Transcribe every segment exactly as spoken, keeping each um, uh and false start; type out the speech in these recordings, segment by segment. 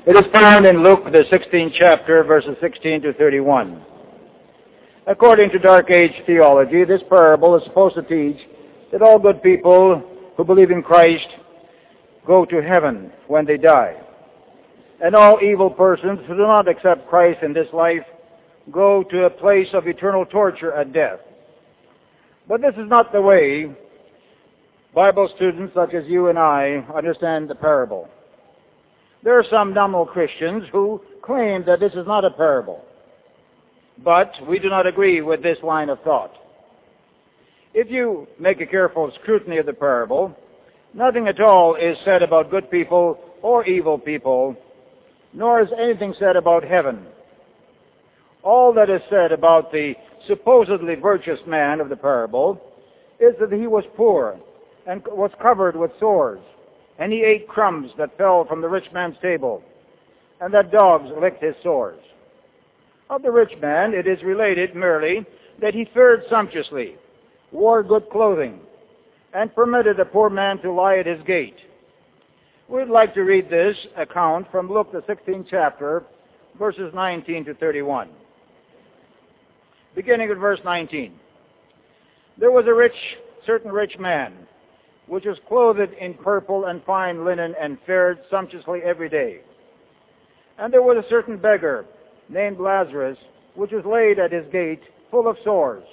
It is found in Luke, the sixteenth chapter, verses sixteen to thirty-one. According to Dark Age theology, this parable is supposed to teach that all good people who believe in Christ go to heaven when they die, and all evil persons who do not accept Christ in this life go to a place of eternal torture at death. But this is not the way Bible students such as you and I understand the parable. There are some nominal Christians who claim that this is not a parable, but we do not agree with this line of thought. If you make a careful scrutiny of the parable, nothing at all is said about good people or evil people, nor is anything said about heaven. All that is said about the supposedly virtuous man of the parable is that he was poor and was covered with sores, and he ate crumbs that fell from the rich man's table, and that dogs licked his sores. Of the rich man, it is related merely that he fared sumptuously, wore good clothing, and permitted a poor man to lie at his gate. We'd like to read this account from Luke, the sixteenth chapter, verses nineteen to thirty-one. Beginning at verse nineteen. There was a rich, certain rich man, which was clothed in purple and fine linen, and fared sumptuously every day. And there was a certain beggar, named Lazarus, which was laid at his gate, full of sores,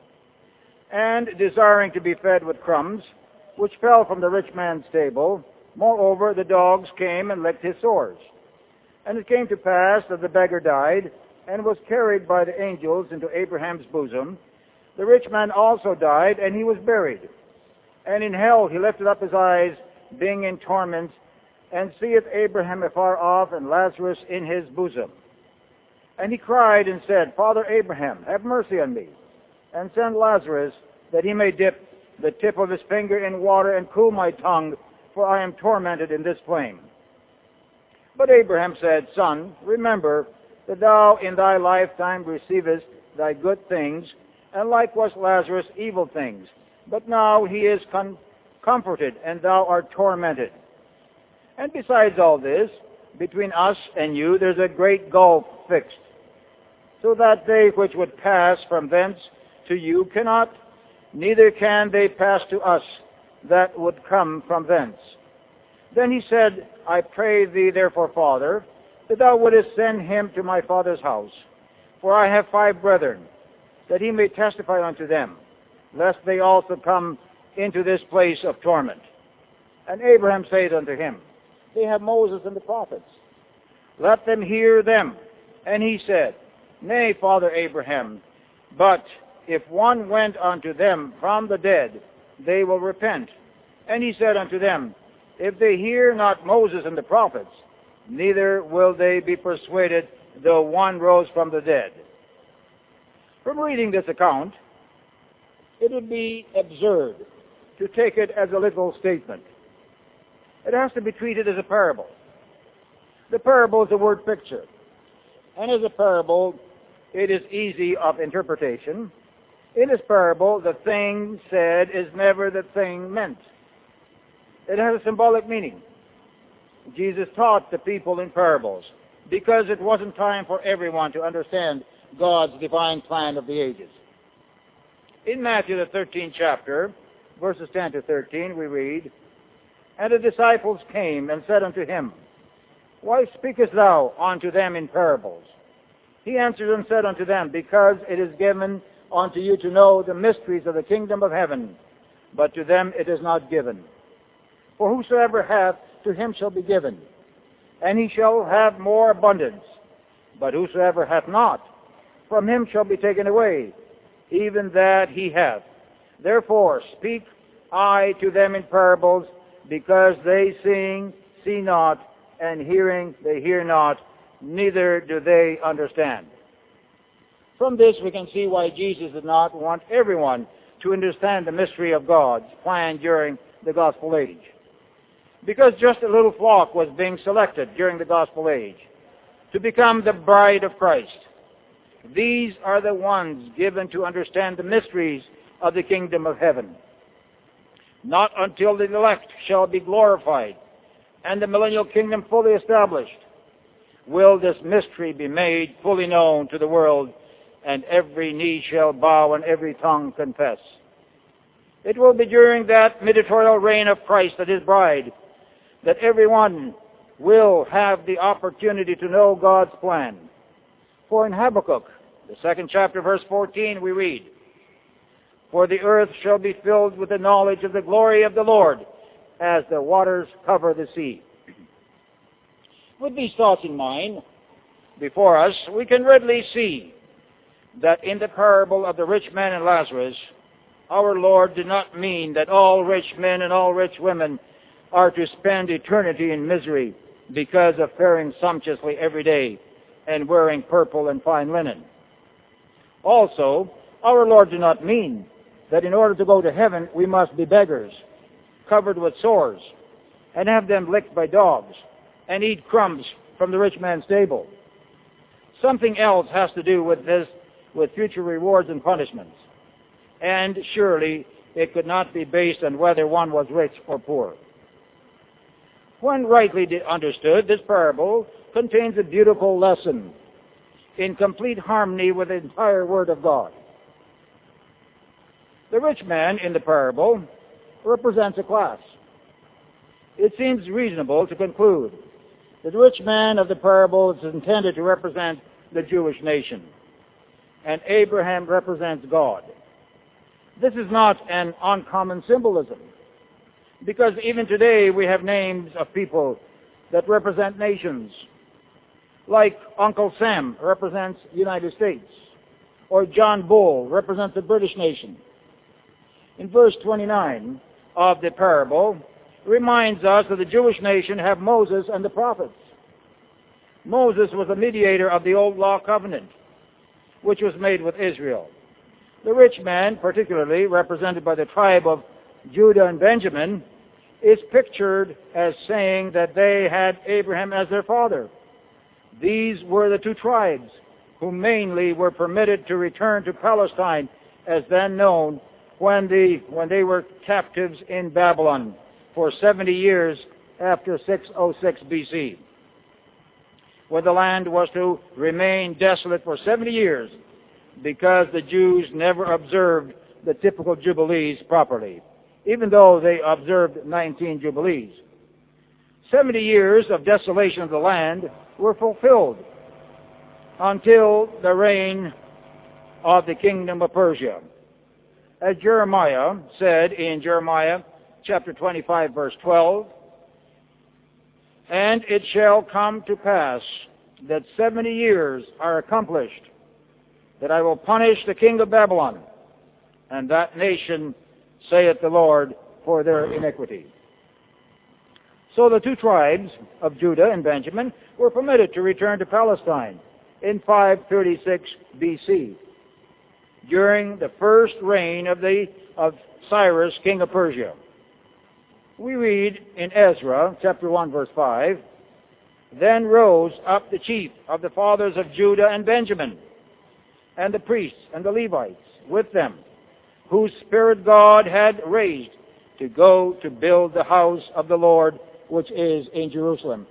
and desiring to be fed with crumbs, which fell from the rich man's table. Moreover, the dogs came and licked his sores. And it came to pass that the beggar died, and was carried by the angels into Abraham's bosom. The rich man also died, and he was buried. And in hell he lifted up his eyes, being in torments, and seeth Abraham afar off, and Lazarus in his bosom. And he cried and said, Father Abraham, have mercy on me, and send Lazarus, that he may dip the tip of his finger in water, and cool my tongue, for I am tormented in this flame. But Abraham said, Son, remember that thou in thy lifetime receivest thy good things, and likewise Lazarus evil things. But now he is com- comforted, and thou art tormented. And besides all this, between us and you there's a great gulf fixed, so that they which would pass from thence to you cannot, neither can they pass to us that would come from thence. Then he said, I pray thee therefore, Father, that thou wouldest send him to my father's house, for I have five brethren, that he may testify unto them, lest they also come into this place of torment. And Abraham said unto him, They have Moses and the prophets. Let them hear them. And he said, Nay, Father Abraham, but if one went unto them from the dead, they will repent. And he said unto them, If they hear not Moses and the prophets, neither will they be persuaded, though one rose from the dead. From reading this account, it would be absurd to take it as a literal statement. It has to be treated as a parable. The parable is a word picture. And as a parable, it is easy of interpretation. In this parable, the thing said is never the thing meant. It has a symbolic meaning. Jesus taught the people in parables because it wasn't time for everyone to understand God's divine plan of the ages. In Matthew, the thirteenth chapter, verses ten to thirteen, we read, And the disciples came and said unto him, Why speakest thou unto them in parables? He answered and said unto them, Because it is given unto you to know the mysteries of the kingdom of heaven, but to them it is not given. For whosoever hath, to him shall be given, and he shall have more abundance. But whosoever hath not, from him shall be taken away, even that he hath. Therefore speak I to them in parables, because they seeing see not, and hearing they hear not, neither do they understand. From this we can see why Jesus did not want everyone to understand the mystery of God's plan during the gospel age. Because just a little flock was being selected during the gospel age to become the bride of Christ. These are the ones given to understand the mysteries of the kingdom of heaven. Not until the elect shall be glorified and the millennial kingdom fully established will this mystery be made fully known to the world, and every knee shall bow and every tongue confess. It will be during that mediatorial reign of Christ and his bride that everyone will have the opportunity to know God's plan. For in Habakkuk, the second chapter, verse fourteen, we read, "For the earth shall be filled with the knowledge of the glory of the Lord, as the waters cover the sea." With these thoughts in mind before us, we can readily see that in the parable of the rich man and Lazarus, our Lord did not mean that all rich men and all rich women are to spend eternity in misery because of faring sumptuously every day and wearing purple and fine linen. Also, our Lord did not mean that in order to go to heaven we must be beggars, covered with sores, and have them licked by dogs, and eat crumbs from the rich man's table. Something else has to do with this, with future rewards and punishments. And surely it could not be based on whether one was rich or poor. When rightly understood, this parable contains a beautiful lesson in complete harmony with the entire Word of God. The rich man in the parable represents a class. It seems reasonable to conclude that the rich man of the parable is intended to represent the Jewish nation, and Abraham represents God. This is not an uncommon symbolism, because even today we have names of people that represent nations, like Uncle Sam represents the United States, or John Bull represents the British nation. In verse twenty-nine of the parable reminds us that the Jewish nation have Moses and the prophets. Moses was the mediator of the old law covenant, which was made with Israel. The rich man, particularly represented by the tribe of Judah and Benjamin, is pictured as saying that they had Abraham as their father. These were the two tribes who mainly were permitted to return to Palestine, as then known, when, the, when they were captives in Babylon for seventy years after six oh six B C, when the land was to remain desolate for seventy years because the Jews never observed the typical Jubilees properly, even though they observed nineteen Jubilees. seventy years of desolation of the land were fulfilled until the reign of the kingdom of Persia. As Jeremiah said in Jeremiah chapter twenty-five, verse twelve, "And it shall come to pass that seventy years are accomplished, that I will punish the king of Babylon, and that nation, saith the Lord, for their iniquity." So the two tribes of Judah and Benjamin were permitted to return to Palestine in five thirty-six B C, during the first reign of, the, of Cyrus, king of Persia. We read in Ezra, chapter one, verse five, "Then rose up the chief of the fathers of Judah and Benjamin, and the priests and the Levites with them, whose spirit God had raised to go to build the house of the Lord, which is in Jerusalem."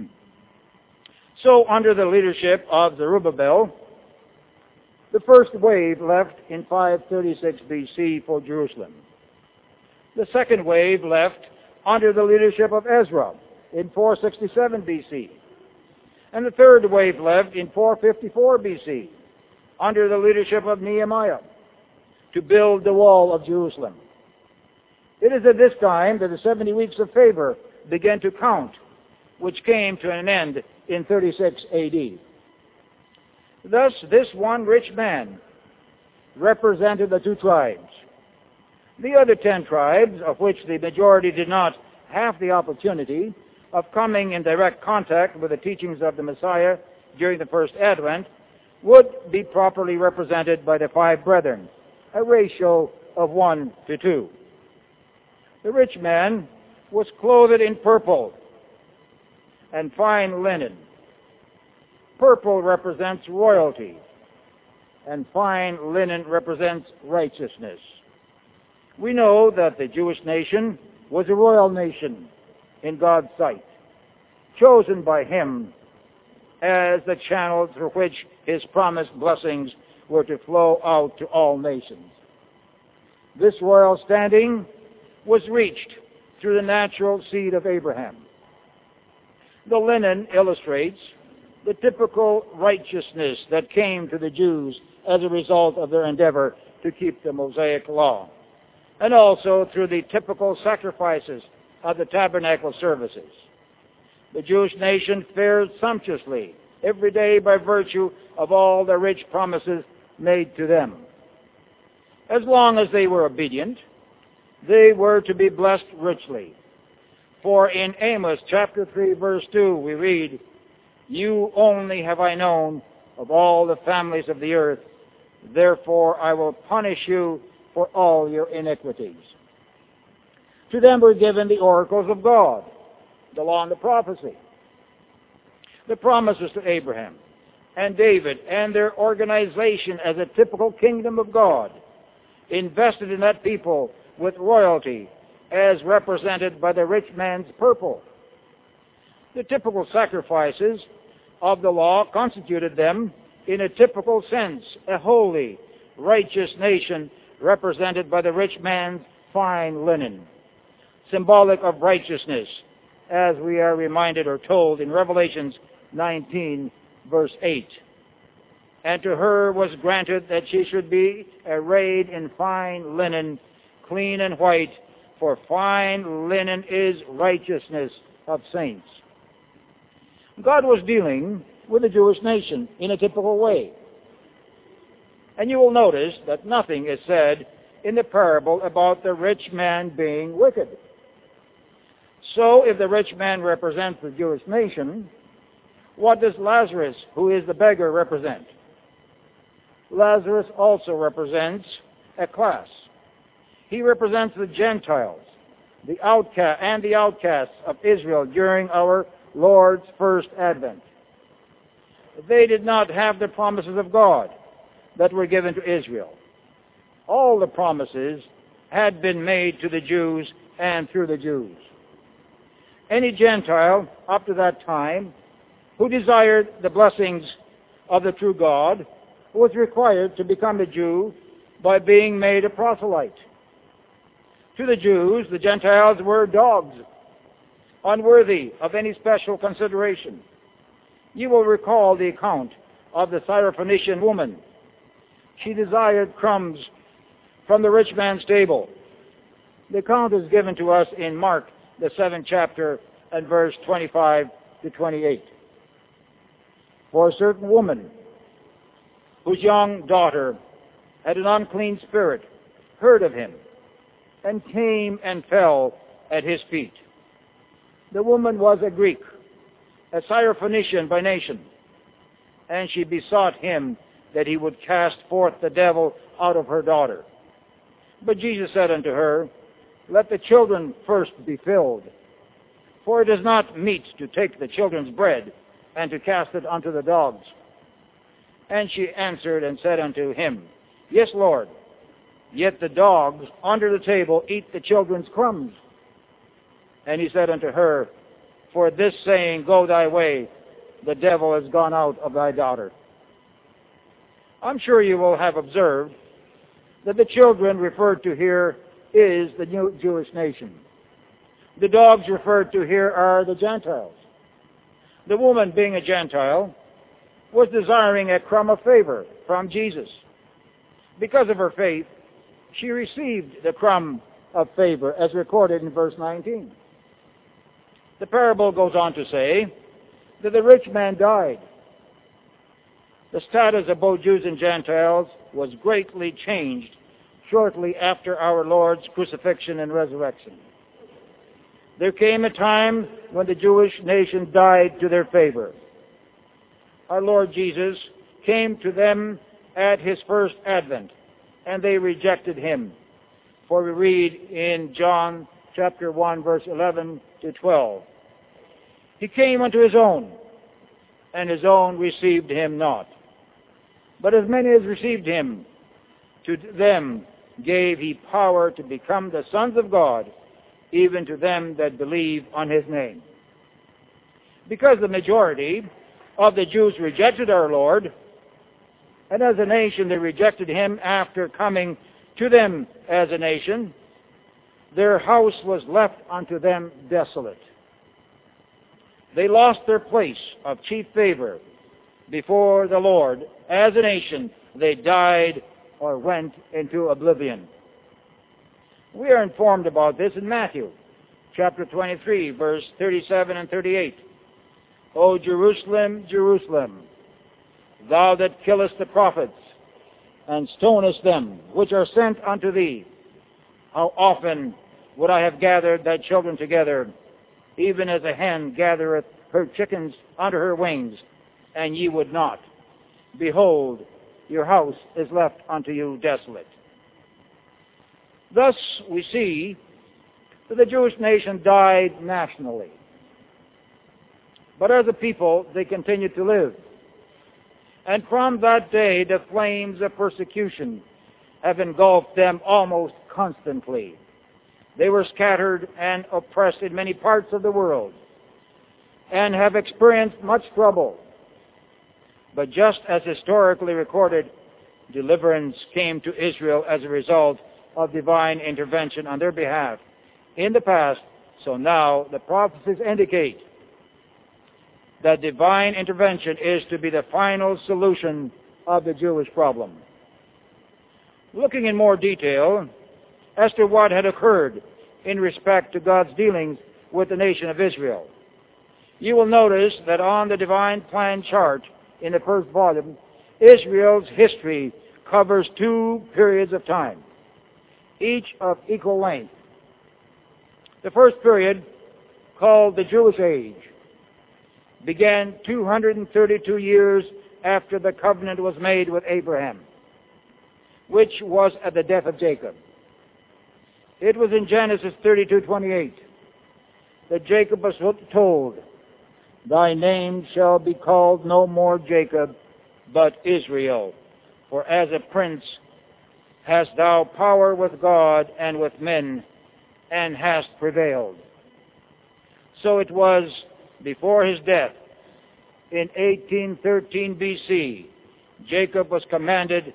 So, under the leadership of Zerubbabel, the first wave left in five thirty-six B C for Jerusalem. The second wave left under the leadership of Ezra in four sixty-seven B C. And the third wave left in four fifty-four B C under the leadership of Nehemiah to build the wall of Jerusalem. It is at this time that the seventy weeks of favor began to count, which came to an end in thirty-six A D. Thus, this one rich man represented the two tribes. The other ten tribes, of which the majority did not have the opportunity of coming in direct contact with the teachings of the Messiah during the first Advent, would be properly represented by the five brethren, a ratio of one to two. The rich man was clothed in purple and fine linen. Purple represents royalty, and fine linen represents righteousness. We know that the Jewish nation was a royal nation in God's sight, chosen by Him as the channel through which his promised blessings were to flow out to all nations. This royal standing was reached through the natural seed of Abraham. The linen illustrates the typical righteousness that came to the Jews as a result of their endeavor to keep the Mosaic law, and also through the typical sacrifices of the tabernacle services. The Jewish nation fared sumptuously every day by virtue of all the rich promises made to them. As long as they were obedient, they were to be blessed richly. For in Amos chapter three verse two we read, "You only have I known of all the families of the earth, therefore I will punish you for all your iniquities." To them were given the oracles of God, the law and the prophecy, the promises to Abraham and David, and their organization as a typical kingdom of God, invested in that people with royalty as represented by the rich man's purple. The typical sacrifices of the law constituted them, in a typical sense, a holy, righteous nation represented by the rich man's fine linen, symbolic of righteousness, as we are reminded or told in Revelations nineteen, verse eight. And to her was granted that she should be arrayed in fine linen, clean and white, for fine linen is righteousness of saints. God was dealing with the Jewish nation in a typical way. And you will notice that nothing is said in the parable about the rich man being wicked. So if the rich man represents the Jewish nation, what does Lazarus, who is the beggar, represent? Lazarus also represents a class. He represents the Gentiles, the outcast and the outcasts of Israel during our Lord's first advent. They did not have the promises of God that were given to Israel. All the promises had been made to the Jews and through the Jews. Any Gentile up to that time who desired the blessings of the true God was required to become a Jew by being made a proselyte. To the Jews, the Gentiles were dogs, unworthy of any special consideration. You will recall the account of the Syrophoenician woman. She desired crumbs from the rich man's table. The account is given to us in Mark, the seventh chapter, and verse twenty-five to twenty-eight. For a certain woman whose young daughter had an unclean spirit heard of him and came and fell at his feet. The woman was a Greek, a Syrophoenician by nation, and she besought him that he would cast forth the devil out of her daughter. But Jesus said unto her, Let the children first be filled, for it is not meet to take the children's bread and to cast it unto the dogs. And she answered and said unto him, Yes, Lord, yet the dogs under the table eat the children's crumbs. And he said unto her, For this saying, Go thy way, the devil is gone out of thy daughter. I'm sure you will have observed that the children referred to here is the new Jewish nation. The dogs referred to here are the Gentiles. The woman, being a Gentile, was desiring a crumb of favor from Jesus. Because of her faith, she received the crumb of favor as recorded in verse nineteen. The parable goes on to say that the rich man died. The status of both Jews and Gentiles was greatly changed shortly after our Lord's crucifixion and resurrection. There came a time when the Jewish nation died to their favor. Our Lord Jesus came to them at his first advent, and they rejected him. For we read in John chapter one, verse eleven to twelve, He came unto his own, and his own received him not. But as many as received him, to them gave he power to become the sons of God, even to them that believe on his name. Because the majority of the Jews rejected our Lord, and as a nation they rejected him after coming to them as a nation, their house was left unto them desolate. They lost their place of chief favor before the Lord. As a nation, they died or went into oblivion. We are informed about this in Matthew chapter twenty-three, verse thirty-seven and thirty-eight. O Jerusalem, Jerusalem, thou that killest the prophets, and stonest them which are sent unto thee, how often would I have gathered thy children together, even as a hen gathereth her chickens under her wings, and ye would not. Behold, your house is left unto you desolate. Thus we see that the Jewish nation died nationally. But as a people, they continued to live. And from that day, the flames of persecution have engulfed them almost constantly. They were scattered and oppressed in many parts of the world and have experienced much trouble. But just as historically recorded, deliverance came to Israel as a result of divine intervention on their behalf in the past, so now the prophecies indicate that divine intervention is to be the final solution of the Jewish problem. Looking in more detail as to what had occurred in respect to God's dealings with the nation of Israel, you will notice that on the divine plan chart in the first volume, Israel's history covers two periods of time, each of equal length. The first period, called the Jewish Age, began two hundred thirty-two years after the covenant was made with Abraham, which was at the death of Jacob. It was in Genesis thirty-two twenty-eight that Jacob was told, "Thy name shall be called no more Jacob, but Israel, for as a prince hast thou power with God and with men, and hast prevailed." So it was before his death in eighteen thirteen B C, Jacob was commanded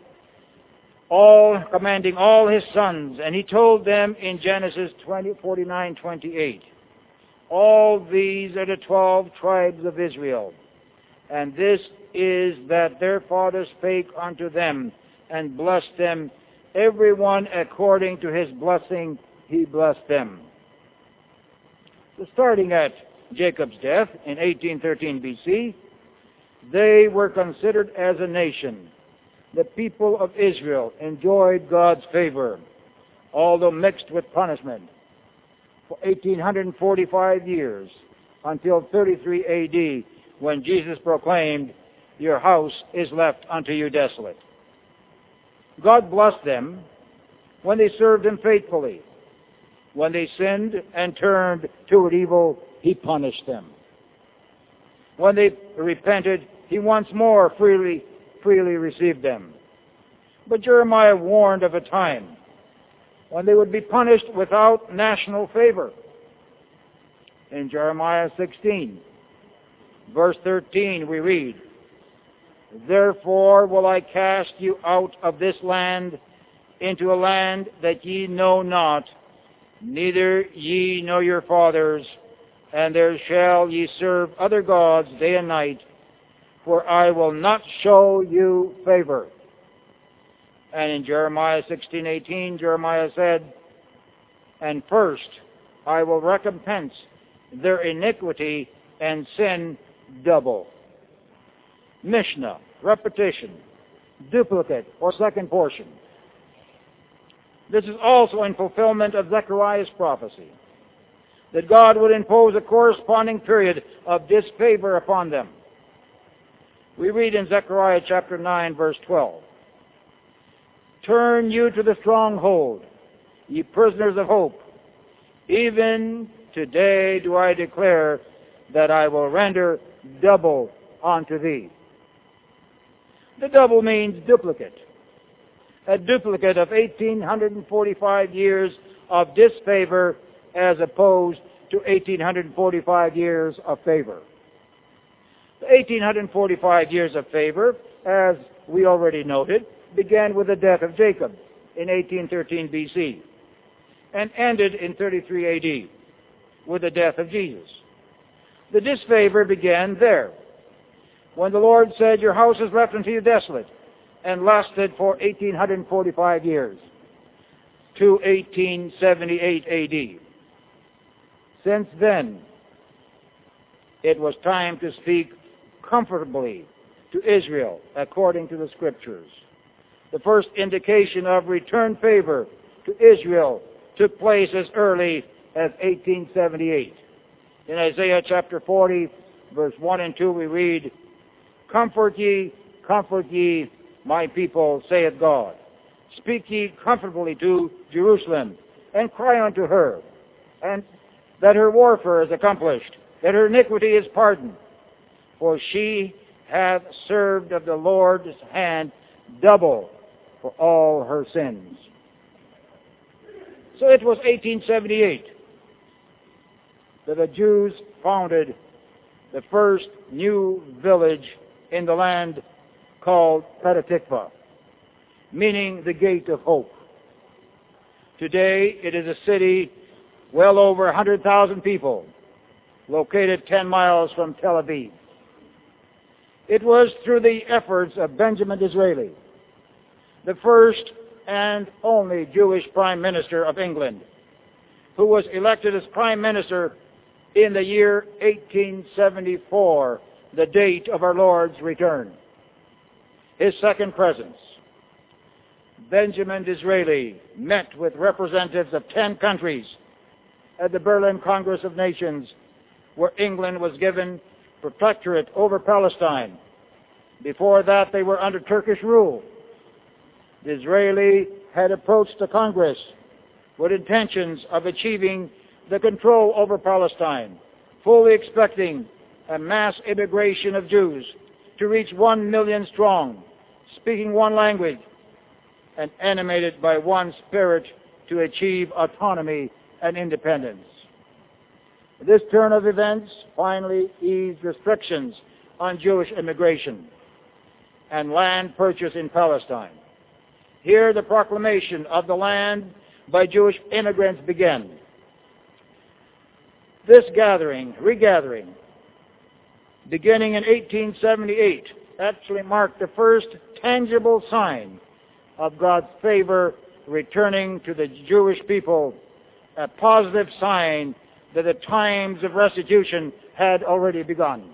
all commanding all his sons, and he told them in Genesis forty-nine twenty-eight, "All these are the twelve tribes of Israel, and this is that their father spake unto them, and blessed them, every one according to his blessing he blessed them." So starting at Jacob's death in eighteen thirteen B C, they were considered as a nation. The people of Israel enjoyed God's favor, although mixed with punishment, for eighteen forty-five years, until thirty-three A D, when Jesus proclaimed, "Your house is left unto you desolate." God blessed them when they served him faithfully. When they sinned and turned toward evil, he punished them. When they repented, he once more freely, freely received them. But Jeremiah warned of a time when they would be punished without national favor. In Jeremiah sixteen, verse thirteen, we read, "Therefore will I cast you out of this land into a land that ye know not, neither ye nor your fathers, and there shall ye serve other gods day and night, for I will not show you favor." And in Jeremiah sixteen eighteen, Jeremiah said, "And first I will recompense their iniquity and sin double." Mishnah, repetition, duplicate, or second portion. This is also in fulfillment of Zechariah's prophecy, that God would impose a corresponding period of disfavor upon them. We read in Zechariah chapter nine, verse twelve, "Turn you to the stronghold, ye prisoners of hope. Even today do I declare that I will render double unto thee." The double means duplicate. A duplicate of eighteen forty-five years of disfavor as opposed to eighteen forty-five years of favor. The eighteen forty-five years of favor, as we already noted, began with the death of Jacob in eighteen thirteen B C and ended in thirty-three A D with the death of Jesus. The disfavor began there, when the Lord said, "Your house is left unto you desolate," and lasted for eighteen forty-five years, to eighteen seventy-eight A D. Since then, it was time to speak comfortably to Israel according to the Scriptures. The first indication of return favor to Israel took place as early as eighteen seventy-eight. In Isaiah chapter forty, verse one and two, we read, "Comfort ye, comfort ye, my people, saith God. Speak ye comfortably to Jerusalem, and cry unto her, and that her warfare is accomplished, that her iniquity is pardoned. For she hath served of the Lord's hand double for all her sins." So it was eighteen seventy-eight that the Jews founded the first new village in the land called Petah Tikva, meaning the Gate of Hope. Today it is a city well over one hundred thousand people, located ten miles from Tel Aviv. It was through the efforts of Benjamin Disraeli, the first and only Jewish Prime Minister of England, who was elected as Prime Minister in the year eighteen seventy-four, the date of our Lord's return. His second presence, Benjamin Disraeli met with representatives of ten countries at the Berlin Congress of Nations, where England was given protectorate over Palestine. Before that, they were under Turkish rule. Disraeli had approached the Congress with intentions of achieving the control over Palestine, fully expecting a mass immigration of Jews to reach one million strong, speaking one language, and animated by one spirit to achieve autonomy and independence. This turn of events finally eased restrictions on Jewish immigration and land purchase in Palestine. Here the proclamation of the land by Jewish immigrants began. This gathering, regathering, beginning in eighteen seventy-eight, actually marked the first tangible sign of God's favor returning to the Jewish people, a positive sign that the times of restitution had already begun.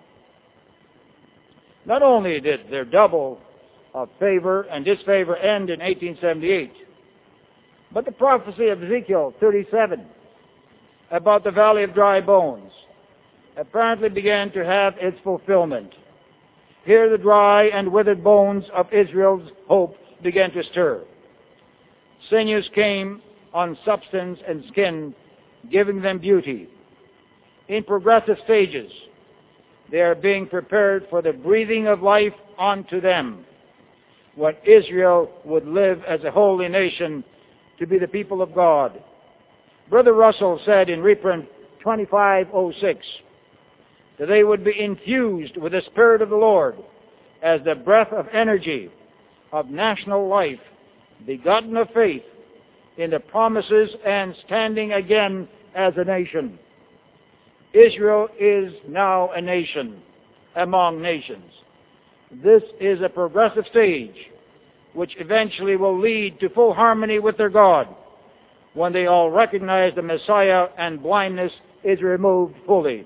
Not only did their double of favor and disfavor end in eighteen seventy-eight, but the prophecy of Ezekiel thirty-seven about the valley of dry bones apparently began to have its fulfillment. Here the dry and withered bones of Israel's hope began to stir. Sinews came on substance and skin, giving them beauty. In progressive stages, they are being prepared for the breathing of life onto them, when Israel would live as a holy nation to be the people of God. Brother Russell said in reprint twenty-five oh six that they would be infused with the Spirit of the Lord as the breath of energy of national life, begotten of faith in the promises and standing again as a nation. Israel is now a nation among nations. This is a progressive stage which eventually will lead to full harmony with their God when they all recognize the Messiah and blindness is removed fully.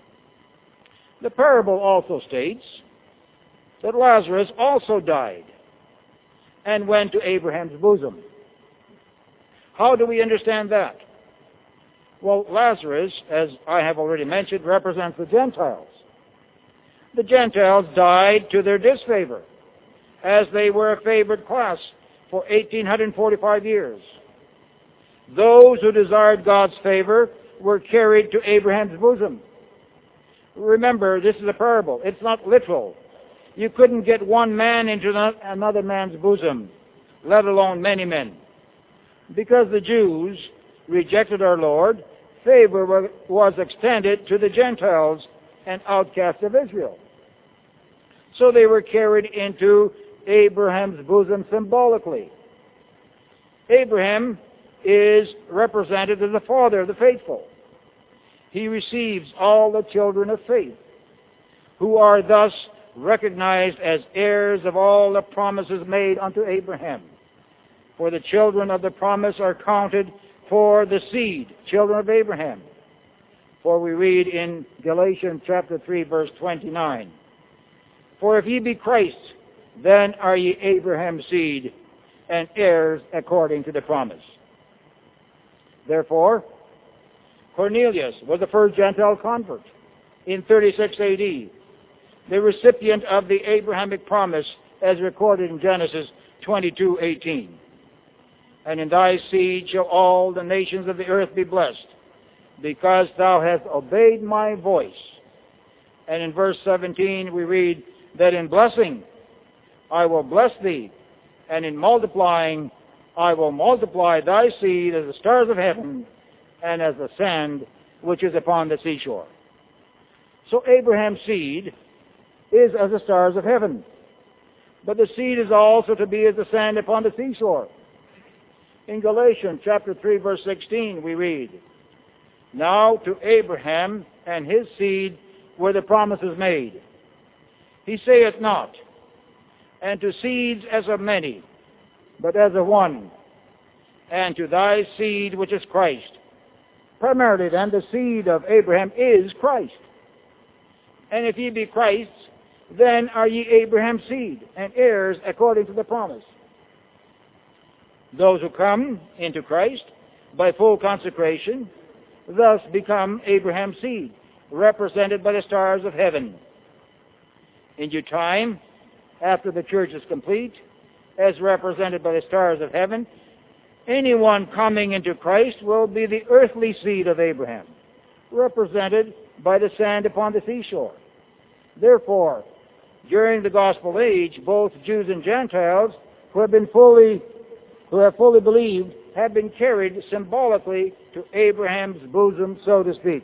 The parable also states that Lazarus also died and went to Abraham's bosom. How do we understand that? Well, Lazarus, as I have already mentioned, represents the Gentiles. The Gentiles died to their disfavor, as they were a favored class for eighteen forty-five years. Those who desired God's favor were carried to Abraham's bosom. Remember, this is a parable. It's not literal. You couldn't get one man into another man's bosom, let alone many men. Because the Jews rejected our Lord, favor was extended to the Gentiles and outcasts of Israel. So they were carried into Abraham's bosom symbolically. Abraham is represented as the father of the faithful. He receives all the children of faith, who are thus recognized as heirs of all the promises made unto Abraham. For the children of the promise are counted for the seed, children of Abraham. For we read in Galatians chapter three, verse twenty-nine, For if ye be Christ, then are ye Abraham's seed, and heirs according to the promise. Therefore, Cornelius was the first Gentile convert in thirty-six A D, the recipient of the Abrahamic promise as recorded in Genesis twenty-two eighteen. And in thy seed shall all the nations of the earth be blessed, because thou hast obeyed my voice. And in verse seventeen we read that in blessing I will bless thee, and in multiplying I will multiply thy seed as the stars of heaven and as the sand which is upon the seashore. So Abraham's seed is as the stars of heaven, but the seed is also to be as the sand upon the seashore. In Galatians chapter three, verse sixteen, we read, Now to Abraham and his seed were the promises made. He saith not, and to seeds as of many, but as of one, and to thy seed which is Christ. Primarily then, the seed of Abraham is Christ. And if ye be Christ's, then are ye Abraham's seed, and heirs according to the promise. Those who come into Christ by full consecration thus become Abraham's seed, represented by the stars of heaven. In due time, after the church is complete, as represented by the stars of heaven, anyone coming into Christ will be the earthly seed of Abraham, represented by the sand upon the seashore. Therefore, during the gospel age, both Jews and Gentiles who have been fully, who have fully believed, have been carried symbolically to Abraham's bosom, so to speak.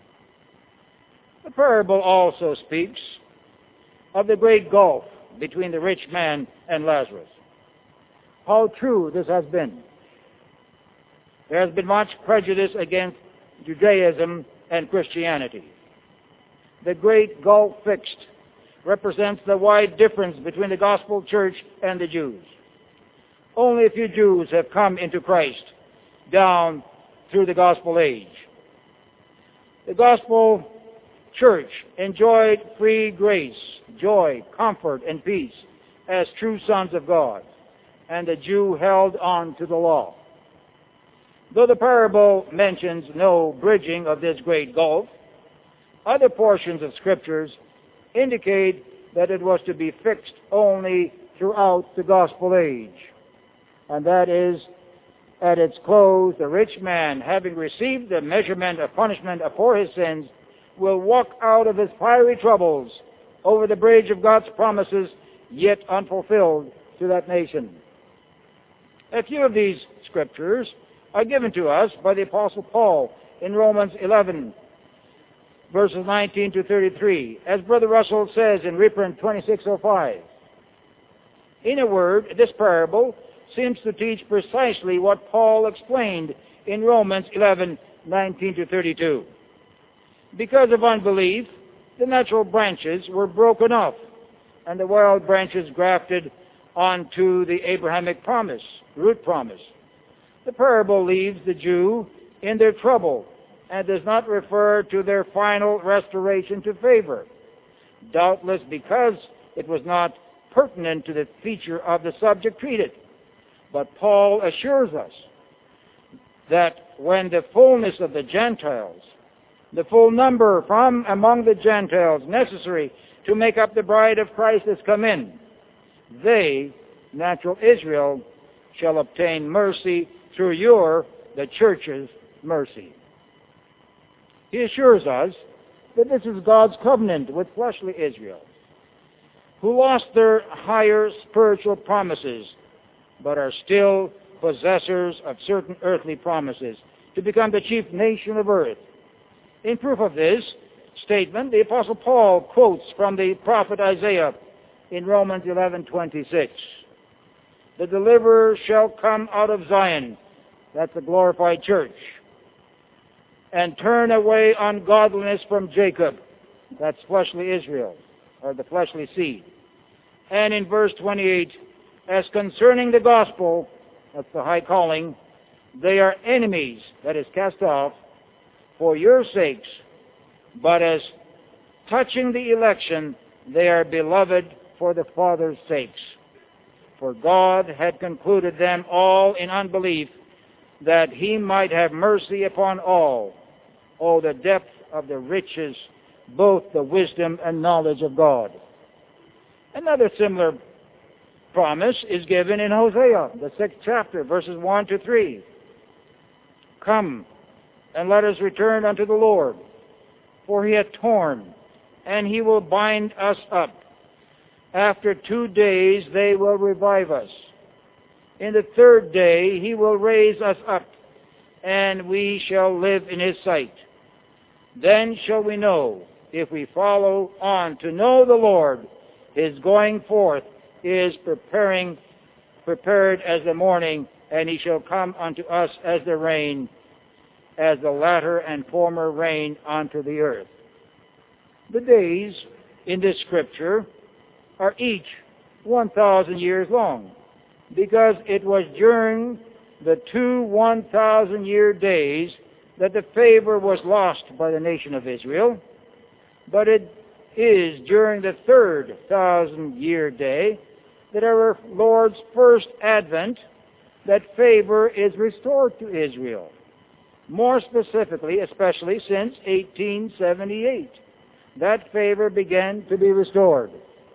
The parable also speaks of the great gulf between the rich man and Lazarus. How true this has been. There has been much prejudice against Judaism and Christianity. The great gulf fixed represents the wide difference between the gospel church and the Jews. Only a few Jews have come into Christ down through the gospel age. The gospel church enjoyed free grace, joy, comfort, and peace as true sons of God, and the Jew held on to the law. Though the parable mentions no bridging of this great gulf, other portions of Scriptures indicate that it was to be fixed only throughout the gospel age. And that is, at its close, the rich man, having received the measurement of punishment for his sins, will walk out of his fiery troubles over the bridge of God's promises, yet unfulfilled to that nation. A few of these Scriptures are given to us by the Apostle Paul in Romans eleven, verses nineteen to thirty-three, as Brother Russell says in reprint twenty-six oh five. In a word, this parable seems to teach precisely what Paul explained in Romans eleven, nineteen to thirty-two. Because of unbelief, the natural branches were broken off, and the wild branches grafted onto the Abrahamic promise, root promise. The parable leaves the Jew in their trouble and does not refer to their final restoration to favor, doubtless because it was not pertinent to the feature of the subject treated. But Paul assures us that when the fullness of the Gentiles, the full number from among the Gentiles necessary to make up the bride of Christ has come in, they, natural Israel, shall obtain mercy through your, the church's, mercy. He assures us that this is God's covenant with fleshly Israel, who lost their higher spiritual promises, but are still possessors of certain earthly promises to become the chief nation of earth. In proof of this statement, the Apostle Paul quotes from the prophet Isaiah in Romans eleven twenty-six. The deliverer shall come out of Zion, that's the glorified church, and turn away ungodliness from Jacob, that's fleshly Israel, or the fleshly seed. And in verse twenty-eight, as concerning the gospel, that's the high calling, they are enemies, that is cast off, for your sakes, but as touching the election, they are beloved for the Father's sakes. For God had concluded them all in unbelief, that he might have mercy upon all. Oh, the depth of the riches, both the wisdom and knowledge of God. Another similar promise is given in Hosea, the sixth chapter, verses one to three. Come, and let us return unto the Lord, for he hath torn, and he will bind us up. After two days they will revive us. In the third day he will raise us up, and we shall live in his sight. Then shall we know, if we follow on to know the Lord, his going forth is preparing, prepared as the morning, and he shall come unto us as the rain, as the latter and former rain unto the earth. The days in this scripture are each one thousand years long, because it was during the two one thousand year days that the favor was lost by the nation of Israel, but it is during the third thousand year day that our Lord's first advent that favor is restored to Israel. More specifically, especially since eighteen seventy-eight, that favor began to be restored.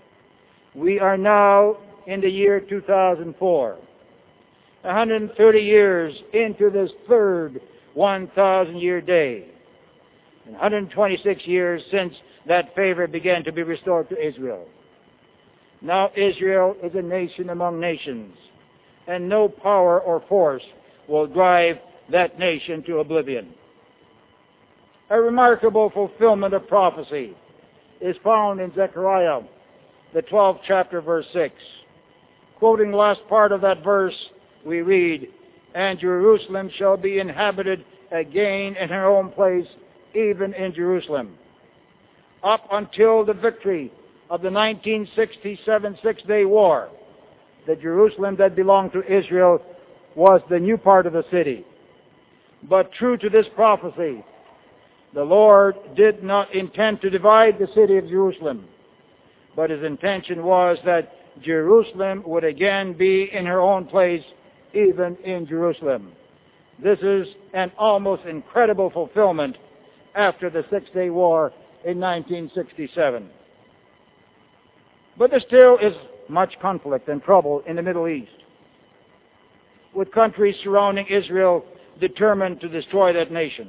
We are now in the year two thousand four, one hundred thirty years into this third one thousand year day, and one hundred twenty-six years since that favor began to be restored to Israel. Now Israel is a nation among nations, and no power or force will drive that nation to oblivion. A remarkable fulfillment of prophecy is found in Zechariah, the twelfth chapter, verse six. Quoting the last part of that verse, we read, "And Jerusalem shall be inhabited again in her own place, even in Jerusalem." Up until the victory of the nineteen sixty-seven Six-Day War, the Jerusalem that belonged to Israel was the new part of the city. But true to this prophecy, the Lord did not intend to divide the city of Jerusalem, but his intention was that Jerusalem would again be in her own place, even in Jerusalem. This is an almost incredible fulfillment after the Six-Day War in nineteen sixty-seven. But there still is much conflict and trouble in the Middle East, with countries surrounding Israel determined to destroy that nation.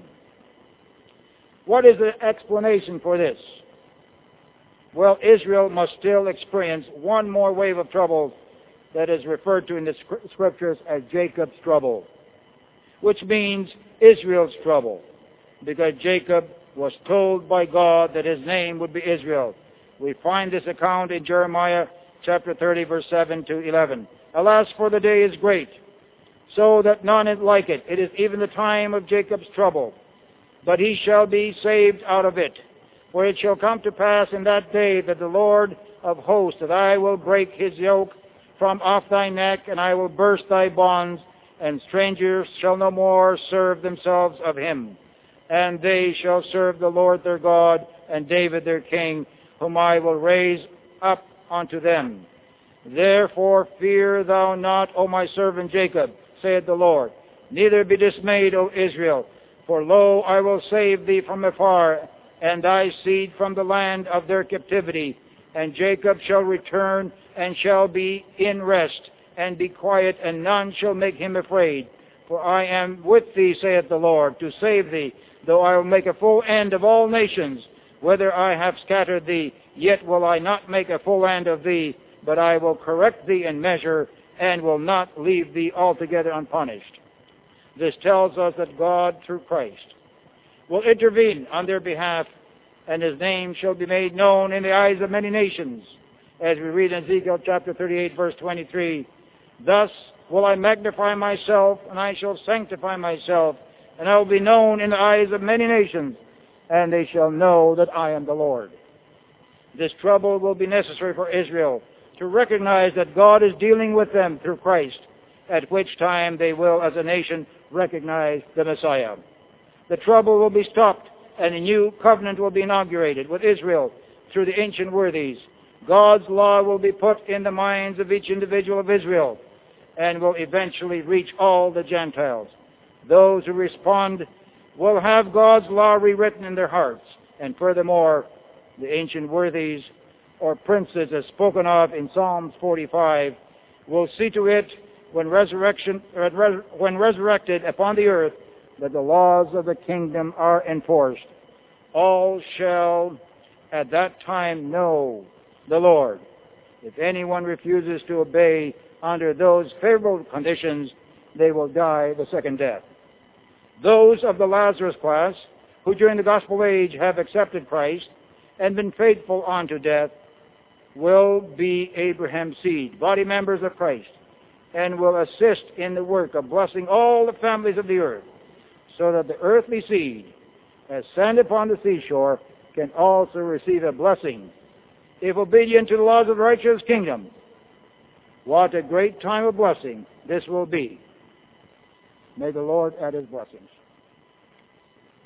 What is the explanation for this? Well, Israel must still experience one more wave of trouble that is referred to in the scriptures as Jacob's trouble, which means Israel's trouble, because Jacob was told by God that his name would be Israel. We find this account in Jeremiah chapter thirty, verse seven to eleven. "Alas, for the day is great, so that none is like it. It is even the time of Jacob's trouble, but he shall be saved out of it. For it shall come to pass in that day that the Lord of hosts, that I will break his yoke from off thy neck, and I will burst thy bonds, and strangers shall no more serve themselves of him. And they shall serve the Lord their God, and David their king, whom I will raise up unto them. Therefore fear thou not, O my servant Jacob, saith the Lord, neither be dismayed, O Israel, for lo, I will save thee from afar, and thy seed from the land of their captivity. And Jacob shall return, and shall be in rest, and be quiet, and none shall make him afraid. For I am with thee, saith the Lord, to save thee, though I will make a full end of all nations. Whether I have scattered thee, yet will I not make a full end of thee, but I will correct thee in measure, and will not leave thee altogether unpunished." This tells us that God, through Christ, will intervene on their behalf, and his name shall be made known in the eyes of many nations, as we read in Ezekiel chapter thirty-eight, verse twenty-three, thus will I magnify myself, and I shall sanctify myself, and I will be known in the eyes of many nations, and they shall know that I am the Lord. This trouble will be necessary for Israel to recognize that God is dealing with them through Christ, at which time they will, as a nation, recognize the Messiah. The trouble will be stopped, and a new covenant will be inaugurated with Israel through the ancient worthies. God's law will be put in the minds of each individual of Israel and will eventually reach all the Gentiles. Those who respond will have God's law rewritten in their hearts. And furthermore, the ancient worthies or princes as spoken of in Psalms forty-five will see to it when resurrection, when resurrected upon the earth that the laws of the kingdom are enforced. All shall at that time know the Lord. If anyone refuses to obey under those favorable conditions, they will die the second death. Those of the Lazarus class who during the gospel age have accepted Christ and been faithful unto death will be Abraham's seed, body members of Christ, and will assist in the work of blessing all the families of the earth, so that the earthly seed, as sand upon the seashore, can also receive a blessing, if obedient to the laws of the righteous kingdom. What a great time of blessing this will be. May the Lord add his blessings.